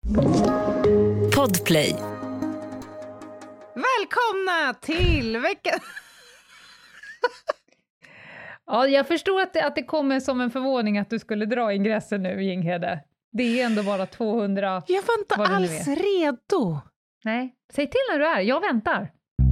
Podplay. Välkomna till veckan. Ja, jag förstår att det kommer som en förvåning att du skulle dra ingressen nu, Jinghede. Det är ändå bara 200. Jag var inte alls redo. Nej, säg till när du är. Jag väntar.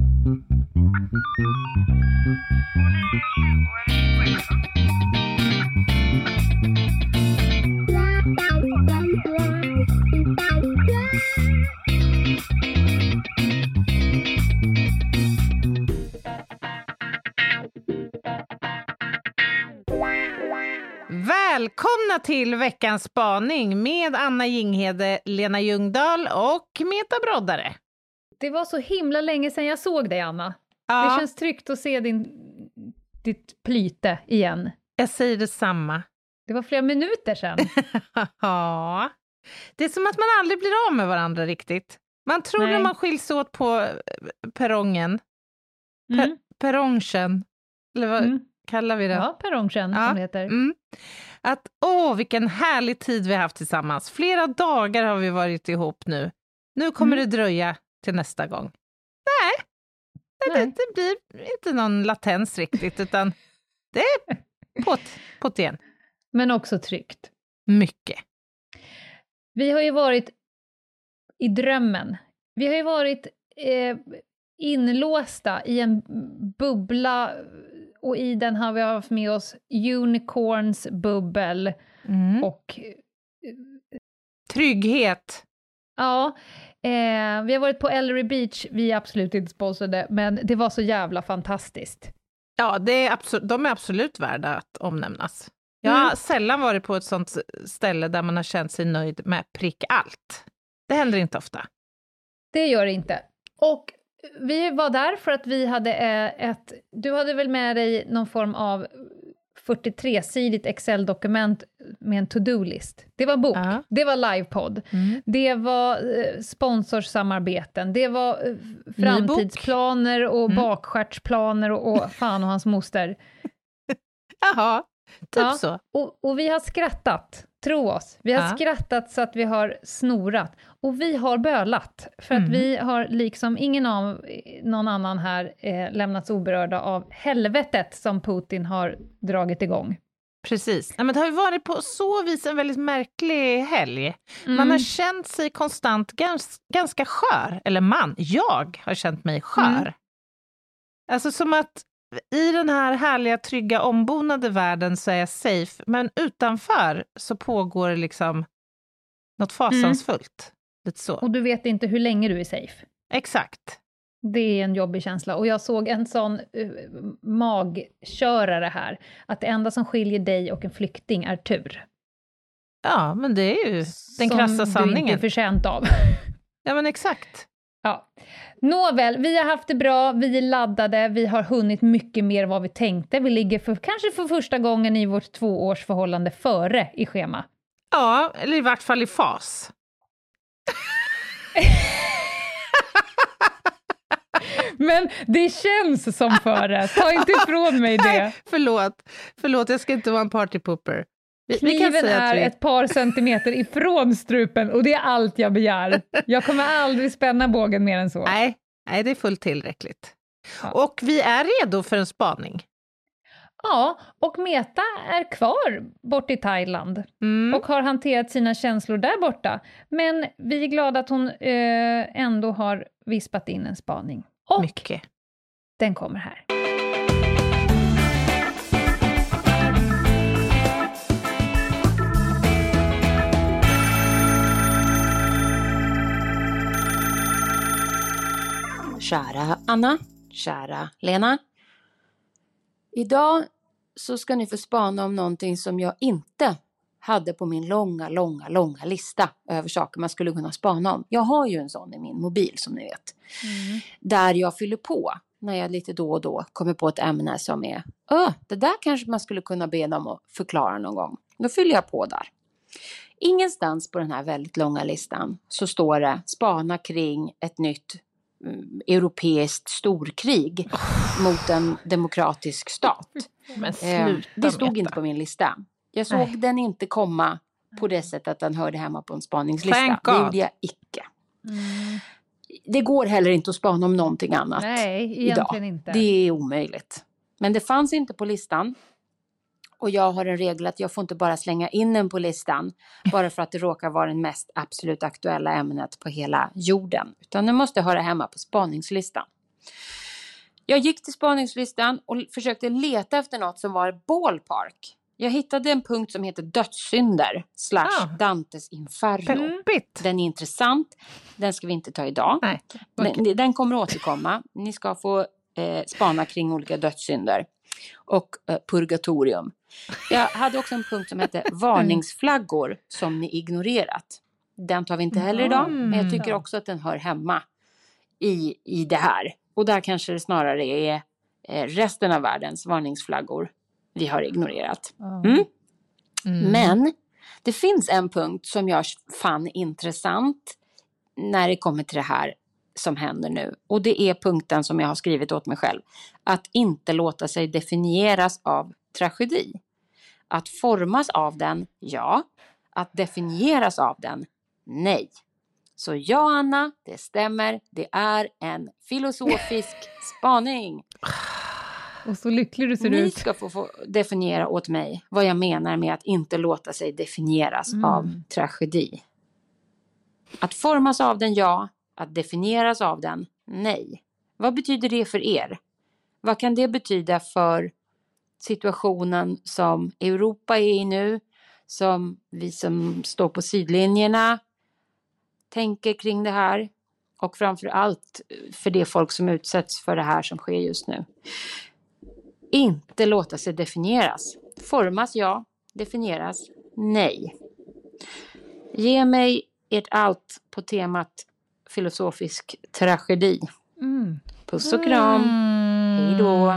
Välkomna till veckans spaning med Anna Jinghede, Lena Ljungdahl och Meta Broddare. Det var så himla länge sedan jag såg dig, Anna. Ja. Det känns tryggt att se ditt plyte igen. Jag säger detsamma. Det var flera minuter sedan. Ja. Det är som att man aldrig blir av med varandra riktigt. Man tror Nej. när man skiljs åt på perrongen. Perrongen. Eller vad kallar vi det? Ja, perrongen som det heter. Att, vilken härlig tid vi har haft tillsammans. Flera dagar har vi varit ihop nu. Nu kommer det dröja till nästa gång. Nej. Det blir inte någon latens riktigt, utan det är på't igen. Men också tryggt. Mycket. Vi har ju varit i drömmen. Vi har ju varit inlåsta i en bubbla, och i den har vi haft med oss unicorns bubbel och trygghet. Ja, vi har varit på Ellery Beach. Vi är absolut inte sponsrade, men det var så jävla fantastiskt. Ja, de är absolut värda att omnämnas. Jag har sällan varit på ett sånt ställe där man har känt sig nöjd med prick allt. Det händer inte ofta. Det gör det inte. Och vi var där för att vi hade du hade väl med dig någon form av 43-sidigt Excel-dokument med en to-do-list. Det var bok, det var livepodd, det var sponsorsamarbeten, det var framtidsplaner och bakskärtsplaner och fan och hans moster. Jaha, typ så. Och vi har skrattat, tro oss. Vi har skrattat så att vi har snorat. Och vi har bölat. För att vi har liksom någon annan här lämnats oberörda av helvetet som Putin har dragit igång. Precis. Ja, men det har ju varit på så vis en väldigt märklig helg. Man har känt sig konstant ganska skör. Eller jag har känt mig skör. Alltså som att i den här härliga, trygga, ombonade världen så är jag safe. Men utanför så pågår liksom något fasansfullt. Lite så. Och du vet inte hur länge du är safe. Exakt. Det är en jobbig känsla. Och jag såg en sån magkörare här. Att det enda som skiljer dig och en flykting är tur. Ja, men det är ju den krassa sanningen. Som du inte är förtjänt av. Ja, men exakt. Ja. Nåväl, vi har haft det bra, vi är laddade, vi har hunnit mycket mer vad vi tänkte. Vi ligger kanske för första gången i vårt 2-årsförhållande före i schema. Ja, eller i vart fall i fas. Men det känns som före. Ta inte ifrån mig det. Nej, förlåt, jag ska inte vara en partypooper. Kniven är ett par centimeter ifrån strupen och det är allt jag begär. Jag kommer aldrig spänna bågen mer än så. Nej, det är fullt tillräckligt. Ja. Och vi är redo för en spaning. Ja, och Meta är kvar bort i Thailand och har hanterat sina känslor där borta. Men vi är glada att hon ändå har vispat in en spaning. Och mycket. Den kommer här. Kära Anna, kära Lena. Idag så ska ni få spana om någonting som jag inte hade på min långa lista över saker man skulle kunna spana om. Jag har ju en sån i min mobil som ni vet. Där jag fyller på när jag lite då och då kommer på ett ämne som är det där kanske man skulle kunna be dem att förklara någon gång. Då fyller jag på där. Ingenstans på den här väldigt långa listan så står det spana kring ett nytt europeiskt storkrig mot en demokratisk stat. Men sluta, det stod inte på min lista. Jag såg den inte komma på det sättet att den hörde hemma på en spaningslista. Thank Det God. gjorde jag icke. Det går heller inte att spana om någonting annat. Nej, egentligen idag. inte. Det är omöjligt. Men det fanns inte på listan. Och jag har en regel att jag får inte bara slänga in den på listan. Bara för att det råkar vara det mest absolut aktuella ämnet på hela jorden. Utan den måste höra hemma på spaningslistan. Jag gick till spaningslistan och försökte leta efter något som var ballpark. Jag hittade en punkt som heter dödssynder / Dantes Inferno. Peppigt. Den är intressant. Den ska vi inte ta idag. Nej. Okay. Den kommer återkomma. Ni ska få spana kring olika dödssynder. Och purgatorium. Jag hade också en punkt som heter varningsflaggor som ni ignorerat. Den tar vi inte heller idag. Men jag tycker också att den hör hemma i det här. Och där kanske det snarare är resten av världens varningsflaggor vi har ignorerat. Men det finns en punkt som jag fann intressant när det kommer till det här som händer nu. Och det är punkten som jag har skrivit åt mig själv. Att inte låta sig definieras av tragedi. Att formas av den, ja. Att definieras av den, nej. Så ja, Anna, det stämmer. Det är en filosofisk spaning. Och så lycklig du ser Ni ut. ska få definiera åt mig vad jag menar med att inte låta sig definieras av tragedi. Att formas av den, ja. Att definieras av den, nej. Vad betyder det för er? Vad kan det betyda för situationen som Europa är i nu? Som vi som står på sidlinjerna tänker kring det här. Och framförallt för det folk som utsätts för det här som sker just nu. Inte låta sig definieras. Formas, ja. Definieras, nej. Ge mig ert allt på temat filosofisk tragedi. Puss och kram. Hej då.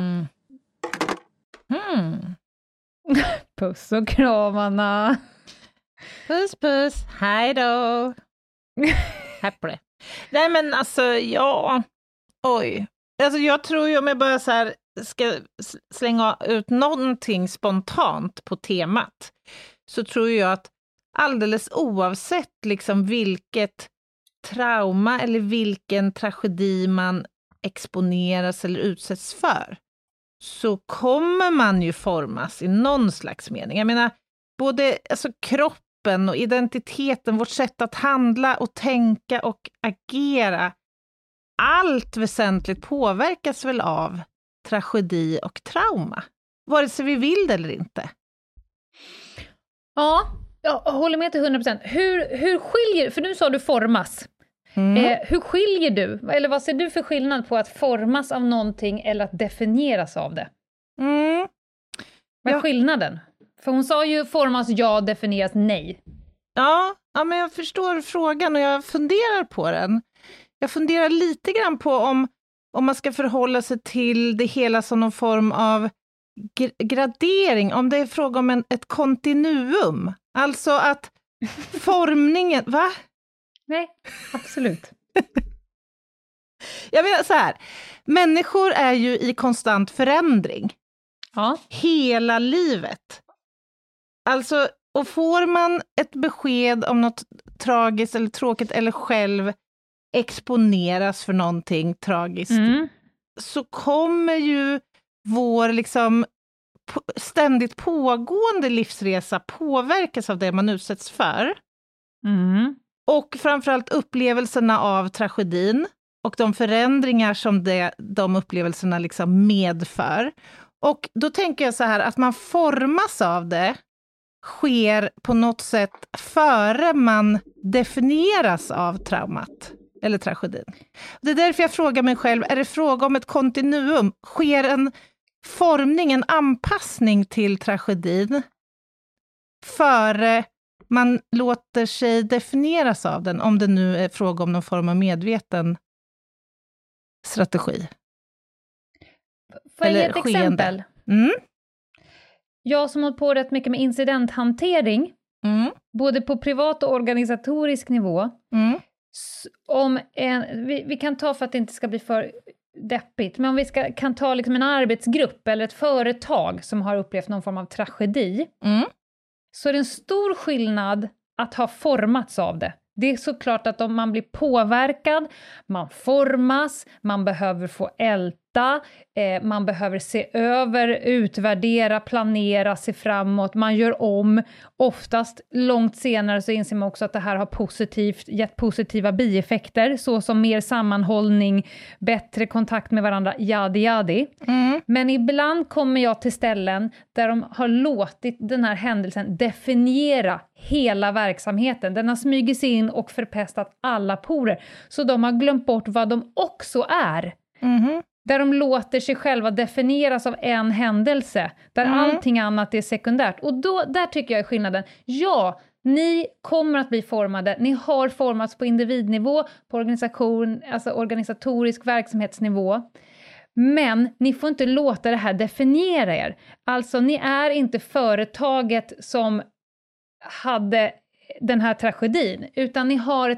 Puss och kram, Anna. Puss, puss. Hej då. Happy. Nej, men alltså, ja. Oj. Alltså, jag tror ju om jag bara så här ska slänga ut någonting spontant på temat, så tror jag att alldeles oavsett liksom vilket trauma eller vilken tragedi man exponeras eller utsätts för, så kommer man ju formas i någon slags mening. Jag menar, både alltså, kroppen och identiteten, vårt sätt att handla och tänka och agera, allt väsentligt påverkas väl av tragedi och trauma, vare sig vi vill det eller inte. Ja, jag håller med till 100%. Hur skiljer, för nu sa du formas. Hur skiljer du, eller vad ser du för skillnad på att formas av någonting eller att definieras av det? Vad är skillnaden? För hon sa ju formas ja, definieras nej. Ja, men jag förstår frågan och jag funderar på den. Jag funderar lite grann på om man ska förhålla sig till det hela som någon form av gradering, om det är fråga om ett kontinuum. Alltså att formningen, va? Nej, absolut. Jag menar så här, människor är ju i konstant förändring. Ja. Hela livet. Alltså, och får man ett besked om något tragiskt eller tråkigt eller själv exponeras för någonting tragiskt, så kommer ju vår liksom ständigt pågående livsresa påverkas av det man utsätts för. Och framförallt upplevelserna av tragedin och de förändringar som de upplevelserna liksom medför. Och då tänker jag så här, att man formas av det sker på något sätt före man definieras av traumat eller tragedin. Det är därför jag frågar mig själv, är det fråga om ett kontinuum? Sker en formning, en anpassning till tragedin före man låter sig definieras av den, om det nu är fråga om någon form av medveten strategi? Får jag ge ett exempel? Jag som har på rätt mycket med incidenthantering, både på privat och organisatorisk nivå, vi kan ta, för att det inte ska bli för deppigt, men om vi kan ta liksom en arbetsgrupp eller ett företag som har upplevt någon form av tragedi, så är det en stor skillnad att ha formats av det. Det är såklart att om man blir påverkad, man formas, man behöver få älta, man behöver se över, utvärdera, planera, se framåt, man gör om. Oftast långt senare så inser man också att det här har gett positiva bieffekter, så som mer sammanhållning, bättre kontakt med varandra, jadi. Men ibland kommer jag till ställen där de har låtit den här händelsen definiera hela verksamheten. Den har smugit sig in och förpestat alla porer. Så de har glömt bort vad de också är. Där de låter sig själva definieras av en händelse. Där allting annat är sekundärt. Och där tycker jag är skillnaden. Ja, ni kommer att bli formade. Ni har formats på individnivå, på organisation, alltså organisatorisk verksamhetsnivå. Men ni får inte låta det här definiera er. Alltså ni är inte företaget som hade den här tragedin, utan ni har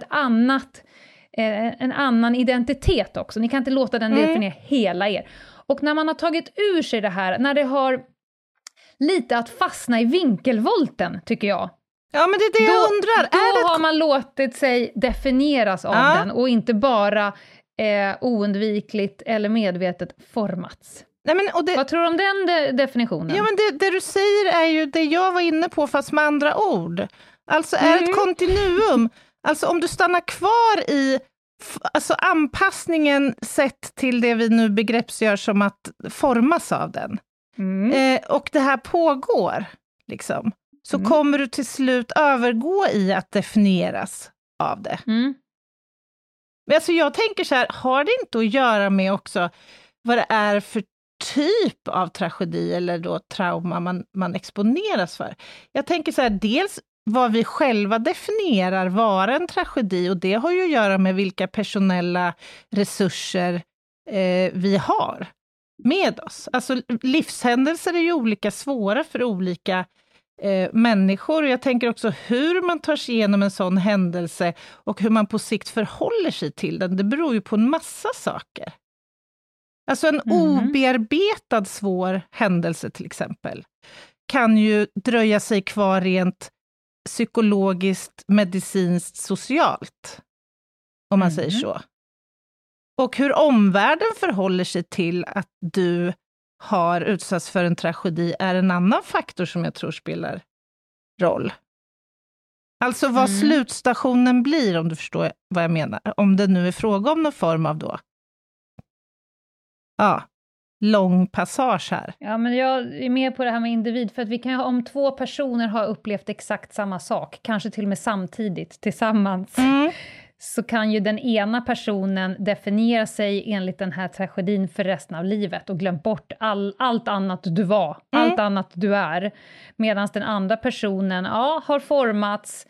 en annan identitet också. Ni kan inte låta den definiera hela er. Och när man har tagit ur sig det här, när det har lite att fastna i vinkelvolten, tycker jag. Ja, men det är det jag undrar. Då har man låtit sig definieras av den och inte bara oundvikligt eller medvetet formats. Nej, men, vad tror du om den definitionen? Ja, men det du säger är ju det jag var inne på, fast med andra ord. Alltså är ett kontinuum. Alltså om du stannar kvar i alltså anpassningen sett till det vi nu begreppsgör som att formas av den. Och det här pågår liksom. Så kommer du till slut övergå i att definieras av det. Men alltså jag tänker så här, har det inte att göra med också vad det är för typ av tragedi eller då trauma man exponeras för? Jag tänker så här, dels vad vi själva definierar vara en tragedi, och det har ju att göra med vilka personella resurser vi har med oss. Alltså livshändelser är ju olika svåra för olika människor, och jag tänker också hur man tar sig igenom en sån händelse och hur man på sikt förhåller sig till den. Det beror ju på en massa saker. Alltså en obearbetad svår händelse till exempel kan ju dröja sig kvar rent psykologiskt, medicinskt, socialt, om man säger så. Och hur omvärlden förhåller sig till att du har utsatts för en tragedi är en annan faktor som jag tror spelar roll. Alltså vad slutstationen blir, om du förstår vad jag menar. Om det nu är fråga om någon form av då lång passage här. Ja, men jag är med på det här med individ, för att vi kan ha, om två personer har upplevt exakt samma sak, kanske till och med samtidigt, tillsammans, så kan ju den ena personen definiera sig enligt den här tragedin för resten av livet och glömt bort allt annat du var, allt annat du är. Medan den andra personen har formats,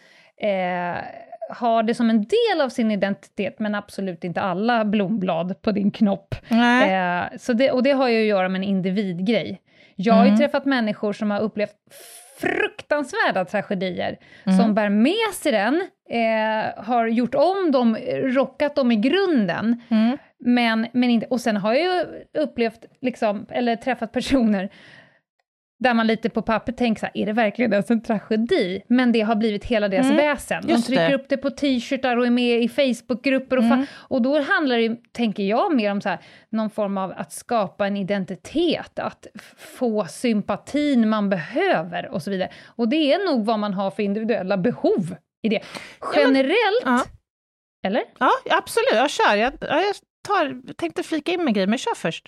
har det som en del av sin identitet, men absolut inte alla blomblad på din knopp. Och det har ju att göra med en individgrej. Jag har ju träffat människor som har upplevt fruktansvärda tragedier, som bär med sig den, har gjort om dem, rockat dem i grunden, men inte, och sen har jag ju upplevt liksom, eller träffat personer där man lite på papper tänker så här, är det verkligen en tragedi? Men det har blivit hela deras väsen. De trycker upp det på t-shirtar och är med i Facebookgrupper. Och då handlar det, tänker jag, mer om så här, någon form av att skapa en identitet. Att få sympatin man behöver och så vidare. Och det är nog vad man har för individuella behov i det. Generellt, eller? Ja, absolut. Jag kör. Jag tänkte flika in med grejer, men kör först.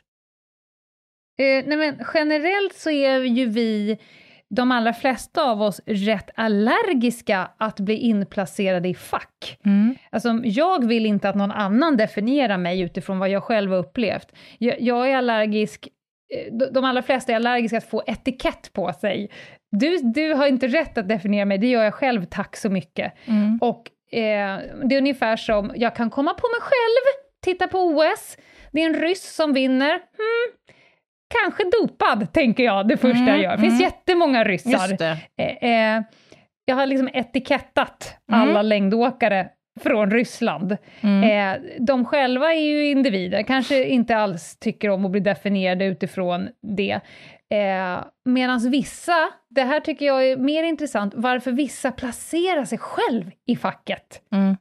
Nej, men generellt så är ju de allra flesta av oss rätt allergiska att bli inplacerade i fack. Alltså, jag vill inte att någon annan definierar mig utifrån vad jag själv har upplevt. Jag är allergisk, de allra flesta är allergiska att få etikett på sig. Du har inte rätt att definiera mig, det gör jag själv, tack så mycket. Och det är ungefär som, jag kan komma på mig själv, titta på OS, det är en ryss som vinner, kanske dopad, tänker jag, det första jag gör. Det finns jättemånga ryssar. Jag har liksom etikettat alla längdåkare från Ryssland. De själva är ju individer, kanske inte alls tycker om att bli definierade utifrån det. Medan vissa, det här tycker jag är mer intressant, varför vissa placerar sig själv i facket.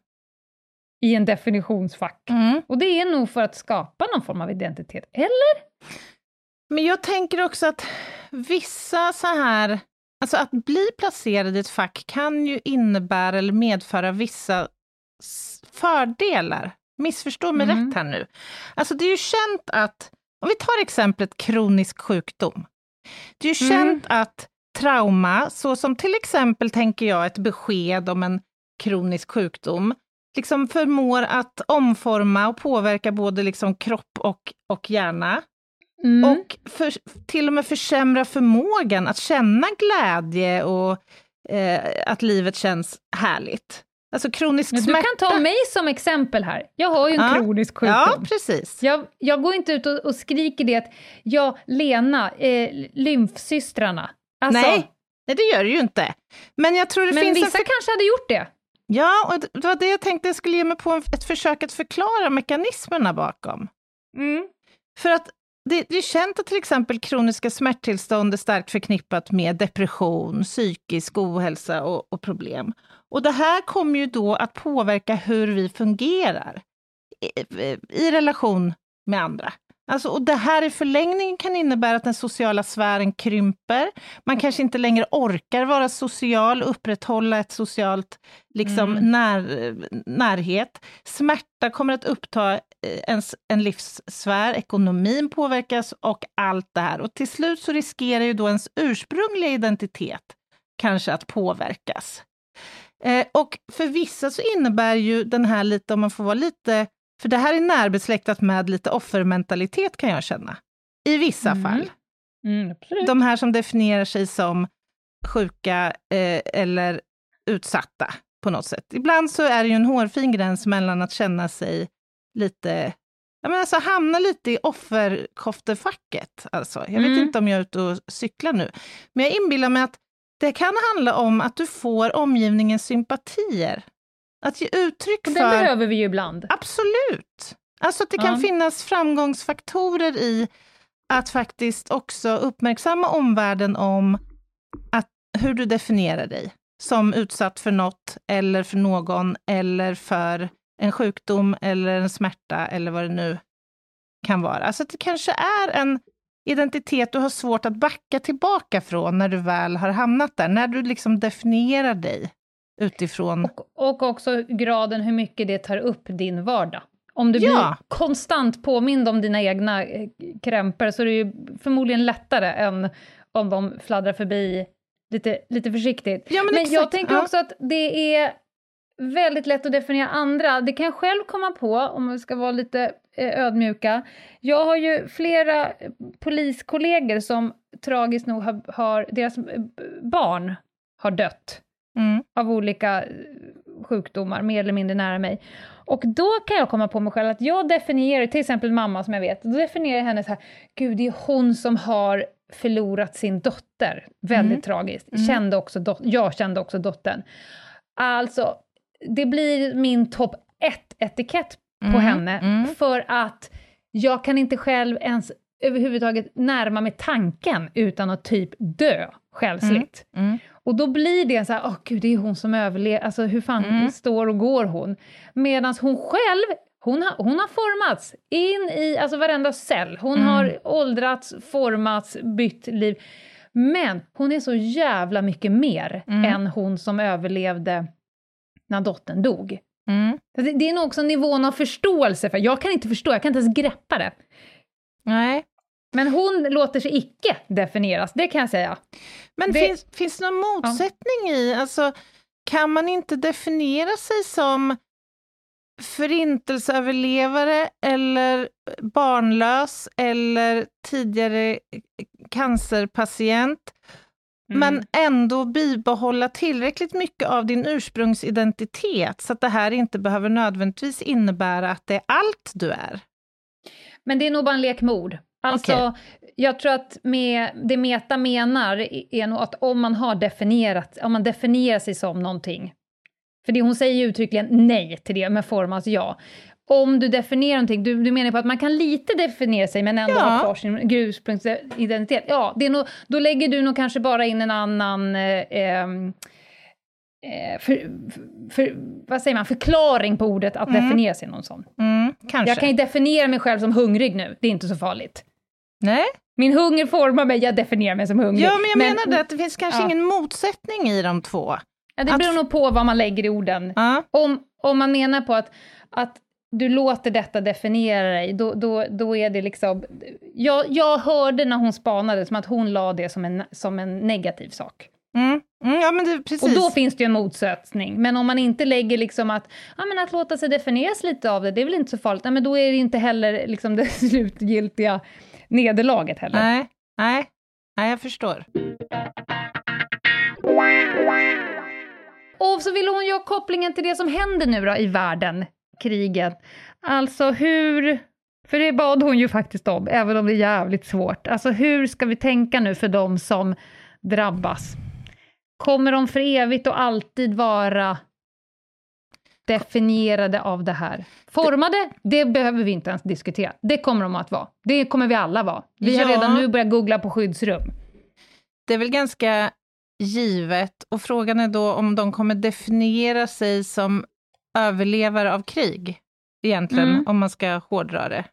I en definitionsfack. Och det är nog för att skapa någon form av identitet, eller? Men jag tänker också att vissa så här, alltså att bli placerad i ett fack kan ju innebära eller medföra vissa fördelar. Missförstå mig rätt här nu. Alltså det är ju känt att, om vi tar exemplet kronisk sjukdom. Det är ju känt att trauma, så som till exempel tänker jag ett besked om en kronisk sjukdom, liksom förmår att omforma och påverka både liksom kropp och hjärna. Och till och med försämra förmågan att känna glädje och att livet känns härligt. Alltså kronisk smärta. Du kan ta mig som exempel här. Jag har ju en kronisk sjukdom. Ja, precis. Jag går inte ut och skriker det att Lena, lymfsystrarna. Alltså, Nej, det gör det ju inte. Men jag tror det men finns vissa kanske hade gjort det. Ja, och det var det jag tänkte jag skulle ge mig på ett försök att förklara mekanismerna bakom. För att det är känt att till exempel kroniska smärttillstånd är starkt förknippat med depression, psykisk ohälsa och problem. Och det här kommer ju då att påverka hur vi fungerar i relation med andra. Alltså, och det här i förlängningen kan innebära att den sociala sfären krymper. Man kanske inte längre orkar vara social, upprätthålla ett socialt liksom, närhet. Smärta kommer att uppta en livssfär, ekonomin påverkas och allt det här. Och till slut så riskerar ju då ens ursprungliga identitet kanske att påverkas. Och för vissa så innebär ju den här lite, om man får vara lite, för det här är närbesläktat med lite offermentalitet kan jag känna. I vissa fall. De här som definierar sig som sjuka eller utsatta på något sätt. Ibland så är det ju en hårfin gräns mellan att känna sig lite, jag menar alltså hamna lite i offerkoftefacket. Alltså. Jag vet inte om jag är ute och cyklar nu. Men jag inbillar mig att det kan handla om att du får omgivningens sympatier. Att ge uttryck för... Det behöver vi ju ibland. Absolut. Alltså att det kan finnas framgångsfaktorer i att faktiskt också uppmärksamma omvärlden om hur du definierar dig. Som utsatt för något, eller för någon, eller för en sjukdom, eller en smärta, eller vad det nu kan vara. Alltså att det kanske är en identitet du har svårt att backa tillbaka från när du väl har hamnat där. När du liksom definierar dig utifrån... Och också graden hur mycket det tar upp din vardag. Om du blir konstant påmind om dina egna krämpor så är det ju förmodligen lättare än om de fladdrar förbi lite försiktigt. Ja, men jag tänker också att det är väldigt lätt att definiera andra. Det kan jag själv komma på, om vi ska vara lite ödmjuka. Jag har ju flera poliskollegor som tragiskt nog har deras barn har dött av olika sjukdomar, mer eller mindre nära mig. Och då kan jag komma på mig själv att jag definierar, till exempel mamma som jag vet, då definierar jag henne så här, gud det är hon som har förlorat sin dotter. Väldigt tragiskt. Jag kände också dottern. Alltså, det blir min topp 1-etikett på henne. För att jag kan inte själv ens överhuvudtaget närma mig tanken utan att typ dö själsligt. Och då blir det så här, gud det är hon som överlever. Alltså hur fan står och går hon? Medan hon själv, hon har formats in i alltså varenda cell. Hon har åldrats, formats, bytt liv. Men hon är så jävla mycket mer än hon som överlevde när dottern dog. Det är nog också nivån av förståelse. För jag kan inte förstå, jag kan inte ens greppa det. Nej. Men hon låter sig icke definieras, det kan jag säga. Men finns det någon motsättning i? Alltså, kan man inte definiera sig som förintelseöverlevare eller barnlös eller tidigare cancerpatient men ändå bibehålla tillräckligt mycket av din ursprungsidentitet så att det här inte behöver nödvändigtvis innebära att det är allt du är? Men det är nog bara en lek med ord. Alltså, jag tror att det Meta menar är nog att om man definierar sig som någonting, För det hon säger ju uttryckligen nej till det med formas ja. Om du definierar någonting, du menar på att man kan lite definiera sig men ändå ha kvar sin ursprungsidentitet. Ja, det är nog, då lägger du nog kanske bara in en annan vad säger man, förklaring på ordet att definiera sig någon sån. Kanske. Jag kan ju definiera mig själv som hungrig nu, det är inte så farligt. Nej. Min hunger formar mig, jag definierar mig som hungrig. Ja, men jag menar det att det finns kanske ingen motsättning i de två. Ja, det beror nog på vad man lägger i orden. Om man menar på att du låter detta definiera dig, då är det liksom... Jag hörde när hon spanade som att hon la det som en negativ sak. Ja, men det, precis. Och då finns det ju en motsättning. Men om man inte lägger liksom att låta sig definieras lite av det är väl inte så farligt. Nej, men då är det inte heller liksom det slutgiltiga nederlaget heller. Nej, jag förstår. Och så vill hon göra kopplingen till det som händer nu då i världen, kriget. Alltså hur... För det bad hon ju faktiskt om, även om det är jävligt svårt. Alltså hur ska vi tänka nu för de som drabbas? Kommer de för evigt och alltid vara definierade av det här? Formade, det behöver vi inte ens diskutera. Det kommer de att vara. Det kommer vi alla vara. Vi har redan nu börjat googla på skyddsrum. Det är väl ganska givet. Och frågan är då om de kommer definiera sig som överlevare av krig. Egentligen, om man ska hårdra det.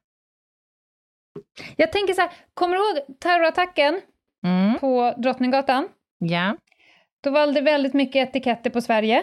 Jag tänker så här, kommer du ihåg terrorattacken på Drottninggatan? Ja. Då valde väldigt mycket etiketter på Sverige.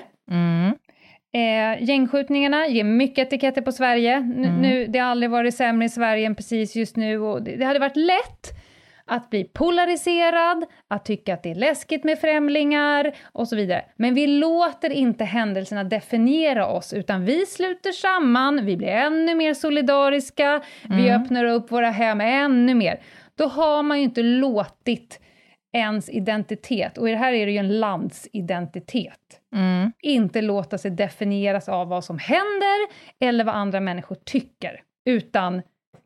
Gängskjutningarna ger mycket etiketter på Sverige. Nu, det har aldrig varit sämre i Sverige än precis just nu. Och det hade varit lätt att bli polariserad, att tycka att det är läskigt med främlingar och så vidare. Men vi låter inte händelserna definiera oss, utan vi sluter samman, vi blir ännu mer solidariska, vi öppnar upp våra hem ännu mer. Då har man ju inte låtit ens identitet, och i det här är det ju en landsidentitet, inte låta sig definieras av vad som händer eller vad andra människor tycker, utan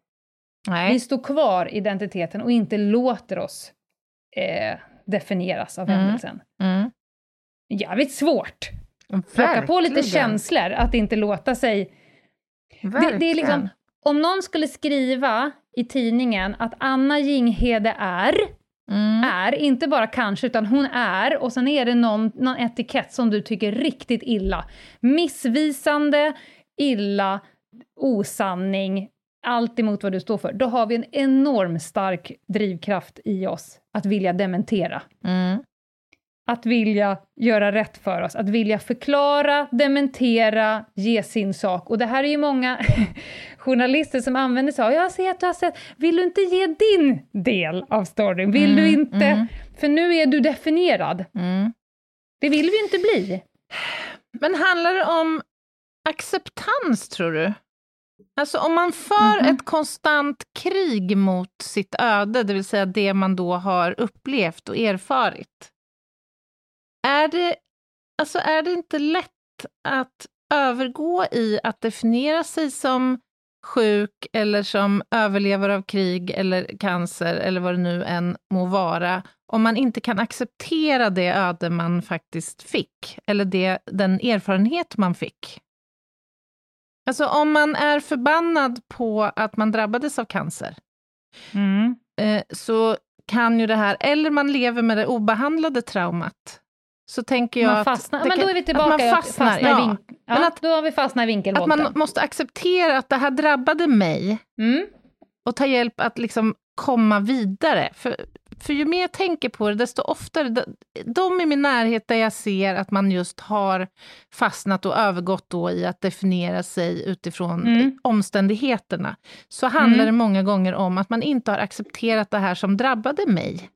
vi står kvar identiteten och inte låter oss definieras av händelsen. Jävligt svårt. Plocka på lite känslor, att inte låta sig... Det är liksom, om någon skulle skriva i tidningen att Anna Jinghede är, inte bara kanske, utan hon är, och sen är det någon etikett som du tycker riktigt illa. Missvisande, illa, osanning, allt emot vad du står för. Då har vi en enorm stark drivkraft i oss att vilja dementera. Att vilja göra rätt för oss. Att vilja förklara, dementera, ge sin sak. Och det här är ju många journalister som använder sig av. Jag ser att du har sett. Vill du inte ge din del av storyn? Vill du inte? För nu är du definierad. Det vill vi inte bli. Men handlar det om acceptans, tror du? Alltså om man för ett konstant krig mot sitt öde, det vill säga det man då har upplevt och erfarit. Är det inte lätt att övergå i att definiera sig som sjuk eller som överlevare av krig eller cancer eller vad det nu än må vara, om man inte kan acceptera det öde man faktiskt fick eller den erfarenhet man fick? Alltså om man är förbannad på att man drabbades av cancer, så kan ju det här, eller man lever med det obehandlade traumat, så tänker jag men då är vi tillbaka att man fastnar, då har vi fastnat i vinkelvolten. Att man måste acceptera att det här drabbade mig och ta hjälp att liksom komma vidare. För ju mer jag tänker på det, desto oftare, de i min närhet där jag ser att man just har fastnat och övergått då i att definiera sig utifrån omständigheterna, så handlar det många gånger om att man inte har accepterat det här som drabbade mig.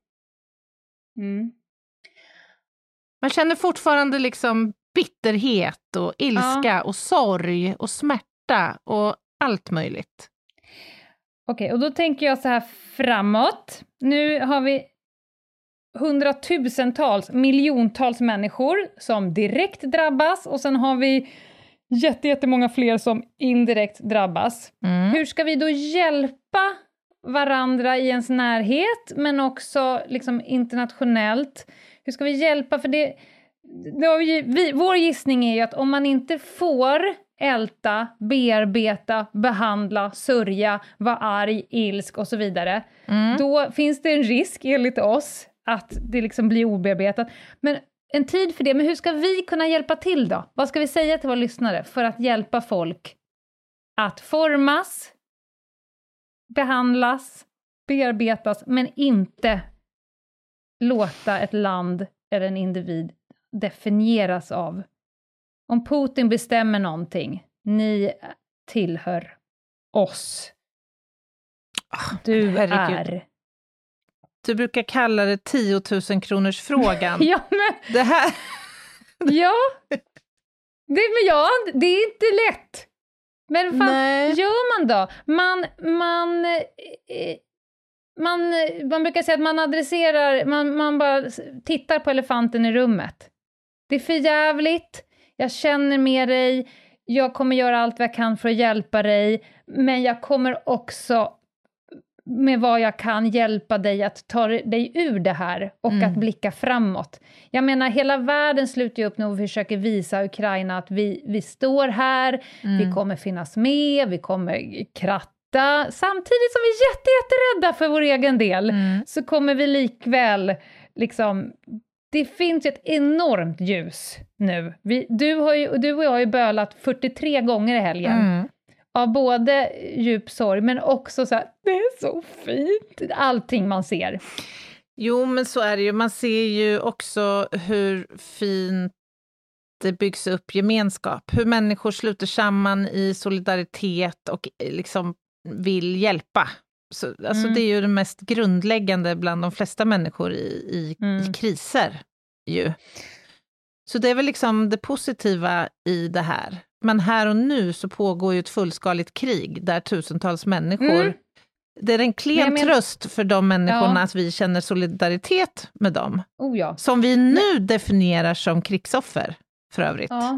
Man känner fortfarande liksom bitterhet och ilska och sorg och smärta och allt möjligt. Okej, och då tänker jag så här framåt. Nu har vi hundratusentals, miljontals människor som direkt drabbas, och sen har vi jättemånga fler som indirekt drabbas. Hur ska vi då hjälpa varandra i ens närhet, men också liksom internationellt? Hur ska vi hjälpa? För vår gissning är ju att om man inte får älta, bearbeta, behandla, sörja, vara arg, ilsk och så vidare, då finns det en risk enligt oss att det liksom blir obearbetat. Men en tid för det, men hur ska vi kunna hjälpa till då? Vad ska vi säga till våra lyssnare för att hjälpa folk att formas, behandlas, bearbetas, men inte låta ett land eller en individ definieras av. Om Putin bestämmer någonting, ni tillhör oss. Du herregud. är... Du brukar kalla det 10 000 kronors frågan. Ja, men... Det här... ja. Det är inte lätt. Men vad fan gör man då? Man brukar säga att man adresserar, man bara tittar på elefanten i rummet. Det är för jävligt, jag känner med dig, jag kommer göra allt vad jag kan för att hjälpa dig, men jag kommer också med vad jag kan hjälpa dig att ta dig ur det här och att blicka framåt. Jag menar, hela världen slutar ju upp nu och försöker visa Ukraina att vi står här, vi kommer finnas med, vi kommer kratta. Samtidigt som vi är jätterädda för vår egen del så kommer vi likväl liksom... Det finns ett enormt ljus nu. Du och jag har ju bölat 43 gånger i helgen. Av både djup sorg men också så här, det är så fint. Allting man ser. Jo, men så är det ju. Man ser ju också hur fint det byggs upp gemenskap. Hur människor sluter samman i solidaritet och liksom vill hjälpa. Så, alltså det är ju det mest grundläggande bland de flesta människor i kriser ju. Så det är väl liksom det positiva i det här. Men här och nu så pågår ju ett fullskaligt krig där tusentals människor... Det är en klen tröst för de människorna att vi känner solidaritet med dem. Som vi nu definierar som krigsoffer, för övrigt. Ja.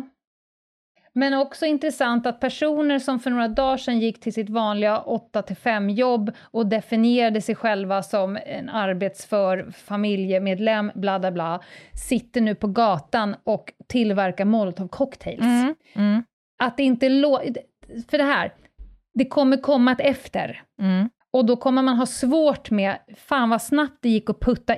Men också intressant att personer som för några dagar sedan gick till sitt vanliga 8-5 jobb och definierade sig själva som en arbetsför familjemedlem, bla bla bla, sitter nu på gatan och tillverkar Molotov cocktails. Att det inte för det här, det kommer komma ett efter. Och då kommer man ha svårt med, fan vad snabbt det gick att putta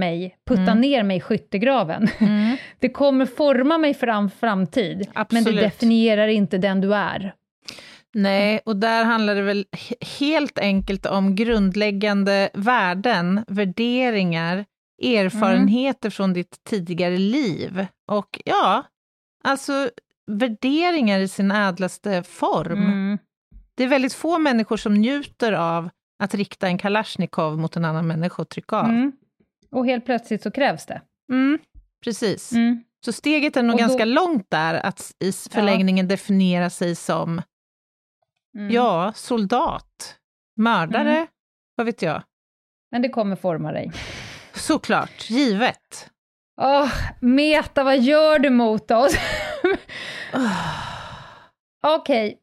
ner mig i skyttegraven. Det kommer forma mig för framtid. Absolut. Men det definierar inte den du är. Nej, och där handlar det väl helt enkelt om grundläggande värden, värderingar, erfarenheter från ditt tidigare liv. Och ja, alltså värderingar i sin ädlaste form. Det är väldigt få människor som njuter av att rikta en Kalashnikov mot en annan människa och trycka av. Och helt plötsligt så krävs det. Precis. Så steget är nog ganska långt där att i förlängningen definiera sig som soldat, mördare, vad vet jag. Men det kommer forma dig. Såklart, givet. Meta, vad gör du mot oss? Okej,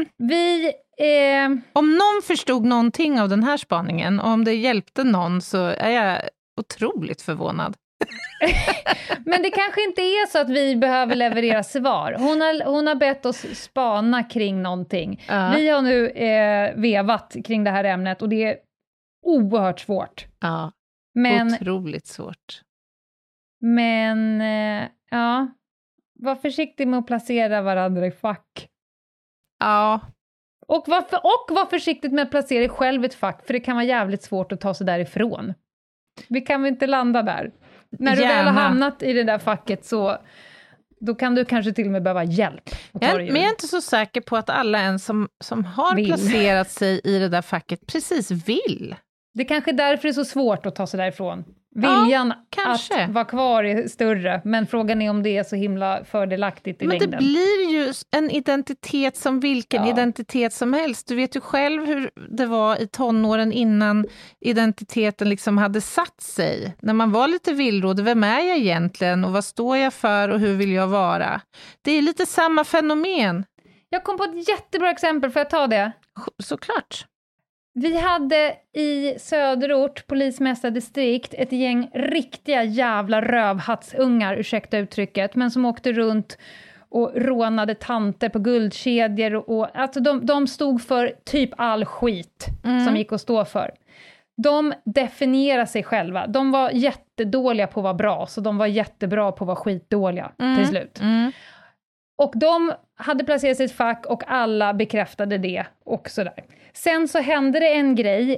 Om någon förstod någonting av den här spaningen, och om det hjälpte någon, så är jag otroligt förvånad. Men det kanske inte är så att vi behöver leverera svar. Hon har bett oss spana kring någonting. Vi har nu vevat kring det här ämnet och det är oerhört svårt. Ja, otroligt svårt. Men, var försiktig med att placera varandra i fack. Ja. Och var försiktigt med att placera dig själv i ett fack, för det kan vara jävligt svårt att ta sig därifrån. Vi kan väl inte landa där. När du väl har hamnat i det där facket så då kan du kanske till och med behöva hjälp. Men jag är inte så säker på att alla ens som har placerat sig i det där facket precis vill. Det är kanske därför det är så svårt att ta sig därifrån. Viljan att vara kvar är större, men frågan är om det är så himla fördelaktigt i längden. Men det blir ju en identitet som vilken identitet som helst. Du vet ju själv hur det var i tonåren innan identiteten liksom hade satt sig. När man var lite villråd, vem är jag egentligen och vad står jag för och hur vill jag vara? Det är lite samma fenomen. Jag kom på ett jättebra exempel, får jag ta det? Såklart. Vi hade i Söderort polismästardistrikt ett gäng riktiga jävla rövhatsungar, ursäkta uttrycket, men som åkte runt och rånade tanter på guldkedjor. Och, alltså de stod för typ all skit som gick att stå för. De definierar sig själva. De var jättedåliga på att vara bra, så de var jättebra på att vara skitdåliga till slut. Och de hade placerat sig i ett fack och alla bekräftade det och sådär. Sen så hände det en grej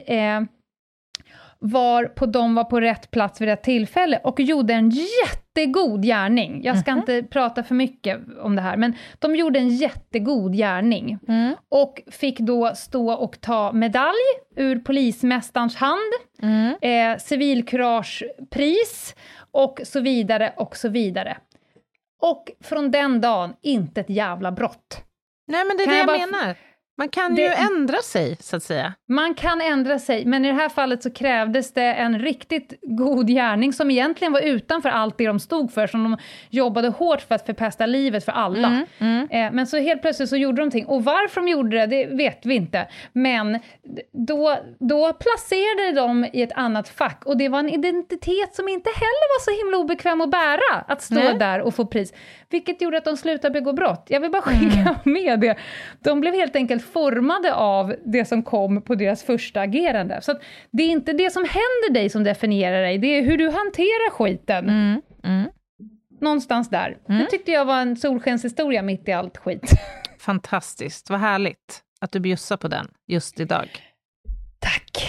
varpå de var på rätt plats vid rätt tillfälle och gjorde en jättegod gärning. Jag ska inte prata för mycket om det här, men de gjorde en jättegod gärning. Och fick då stå och ta medalj ur polismästarens hand, civilkuragepris och så vidare och så vidare. Och från den dagen, inte ett jävla brott. Nej, men det är det jag menar. Man kan ju ändra sig, så att säga. Man kan ändra sig, men i det här fallet så krävdes det en riktigt god gärning som egentligen var utanför allt det de stod för, som de jobbade hårt för att förpesta livet för alla. Men så helt plötsligt så gjorde de någonting. Och varför de gjorde det vet vi inte. Men då placerade de i ett annat fack. Och det var en identitet som inte heller var så himla obekväm att bära. Att stå där och få pris. Vilket gjorde att de slutade begå brott. Jag vill bara skicka med det. De blev helt enkelt formade av det som kom på deras första agerande. Så att det är inte det som händer dig som definierar dig. Det är hur du hanterar skiten. Någonstans där. Det tyckte jag var en solskenshistoria mitt i allt skit. Fantastiskt. Vad härligt att du bjussar på den just idag. Tack.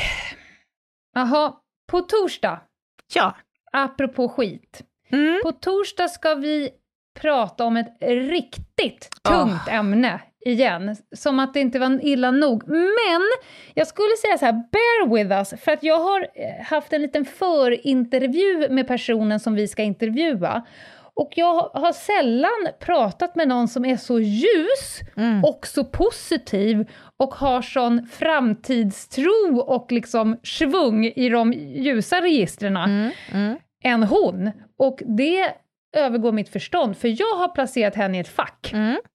Jaha, på torsdag. Ja. Apropå skit. På torsdag ska vi prata om ett riktigt tungt ämne igen. Som att det inte var illa nog. Men jag skulle säga så här, bear with us. För att jag har haft en liten förintervju med personen som vi ska intervjua. Och jag har sällan pratat med någon som är så ljus och så positiv och har sån framtidstro och liksom svung i de ljusa registrena än hon. Och det övergår mitt förstånd, för jag har placerat henne i ett fack.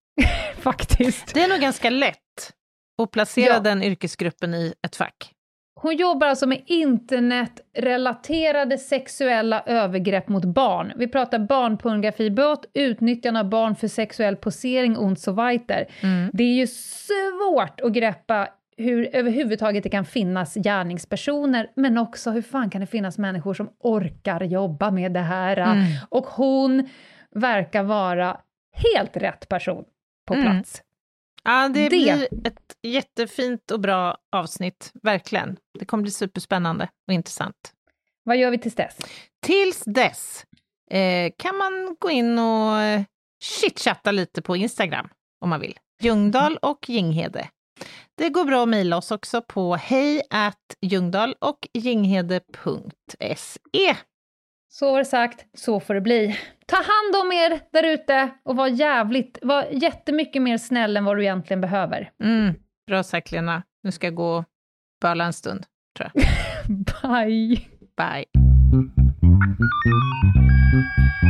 Faktiskt. Det är nog ganska lätt att placera den yrkesgruppen i ett fack. Hon jobbar alltså med internetrelaterade sexuella övergrepp mot barn. Vi pratar barnpornografibrott, utnyttjande av barn för sexuell posering och så vidare. Det är ju svårt att greppa hur överhuvudtaget det kan finnas gärningspersoner, men också hur fan kan det finnas människor som orkar jobba med det här. Och hon verkar vara helt rätt person på plats. Ja, det blir ett jättefint och bra avsnitt, verkligen. Det kommer bli superspännande och intressant. Vad gör vi tills dess? Tills dess kan man gå in och chitchatta lite på Instagram om man vill. Ljungdahl och Ginghede. Det går bra att mejla oss också på hej@ljungdahl-och-ginghede.se. Så var det sagt, så får det bli. Ta hand om er där ute och var jättemycket mer snäll än vad du egentligen behöver. Bra sagt, Lena. Nu ska jag gå och böla en stund, tror jag. Bye. Bye.